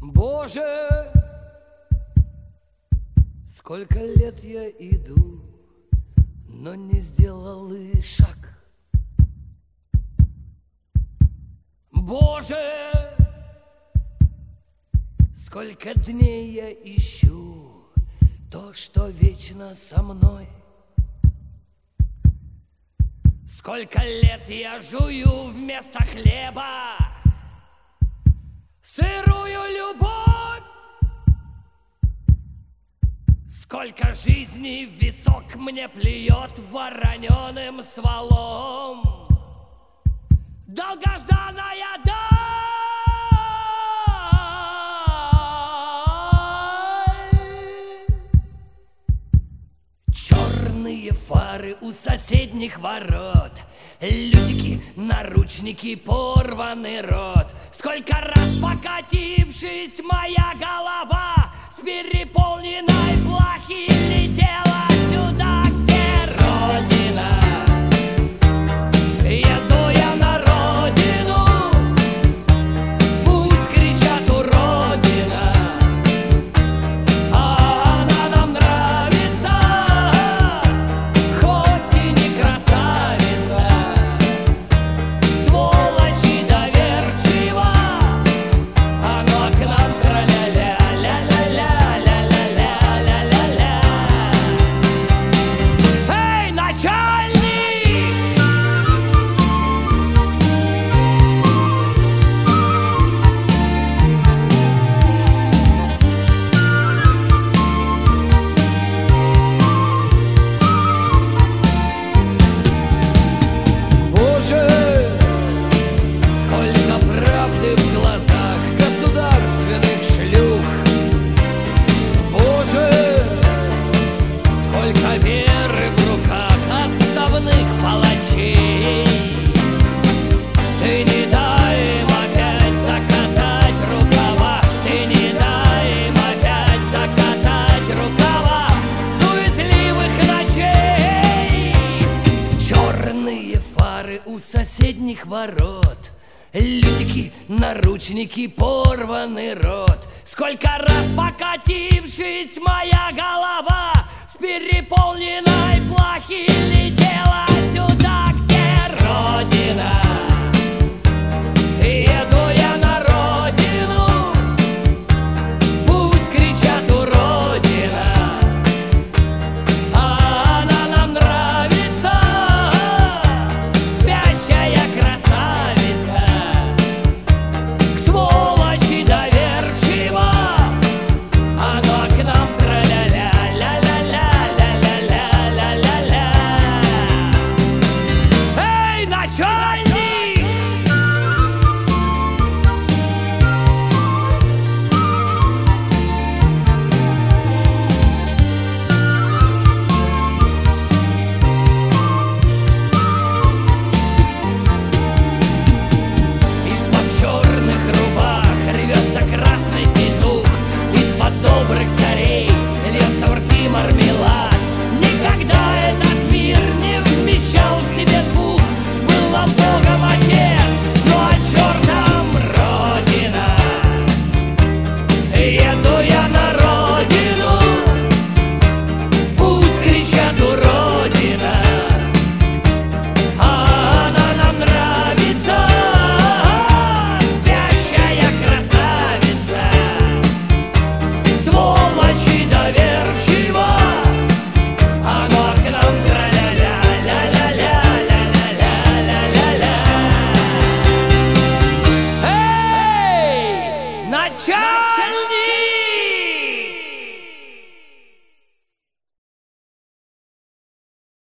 Боже, сколько лет я иду, но не сделал и шаг. Боже, сколько дней я ищу то, что вечно со мной. Сколько лет я жую вместо хлеба сырую любовь. Сколько жизней в висок мне плюет вороненым стволом долгожданная даль. Черные фары у соседних ворот, лютики, наручники, порванный рот. Сколько раз покатившись, моя голова с переполненной плахи летела сюда, где Родина. Еду я на родину, пусть кричат уродина, а она нам нравится, хоть и не красавица. Сволочь и доверчива, оно к нам тра-ля-ля, ля-ля-ля-ля-ля-ля-ля-ля-ля. Эй, начальник! Боже, сколько правды в глазах государственных шлюх. Боже, сколько веры в руках отставных палачей. Ты не дай им опять закатать рукава, ты не дай им опять закатать рукава суетливых ночей. Черные фары у соседних ворот, лютики, наручники, порванный рот. Сколько раз покатившись, моя голова с переполненной плахи летела сюда, где Родина. Еду я на родину, пусть кричат уродина, а она нам нравится, спящая красавица. К сволочи доверчива, оно к нам тра-ля-ля, ля-ля-ля-ля-ля-ля-ля-ля-ля. Эй, начальник! Из-под черных рубах рвется красный петух, из-под добрых царей льется в рты мармелад. Никогда этот мир не вмещал в себе двух. Был нам Богом Отец, но о чертом Родина. Еду я на родину, пусть кричат уродина, а она нам нравится, спящая красавица. Сволочь и доверчива, оно к нам тра-ля-ля, ля-ля-ля, ля-ля-ля, ля-ля-ля. Эй, начальник!